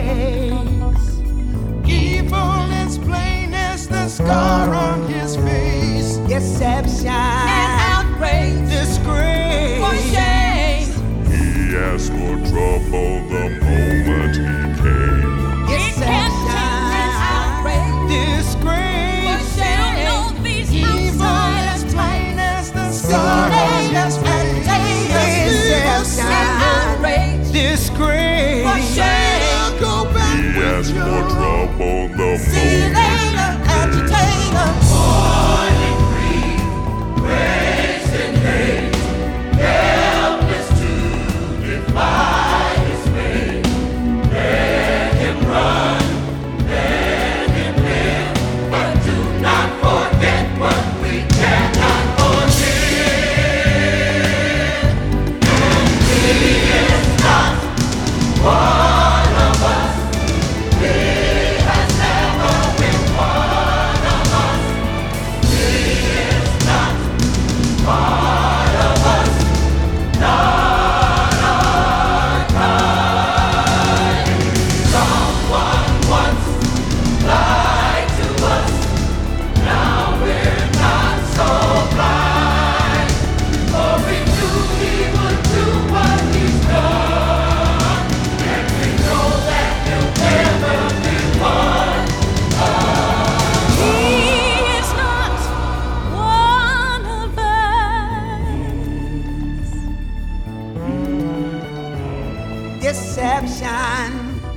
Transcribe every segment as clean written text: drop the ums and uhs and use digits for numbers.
Evil is plain as the scar on his face. Deception and outrage, disgrace for shame. He asked for trouble the moment he came. Deception and outrage, disgrace for shame. Know these Evil outsiders is plain as the scar on manipulators his and face. haters Deception and outrage, disgrace for shame. Go back He with asked for your trouble the See you moment later, agitator. He is not one of us. deception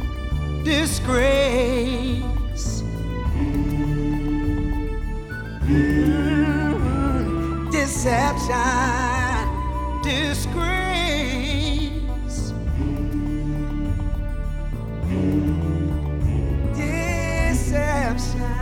disgrace deception disgrace deception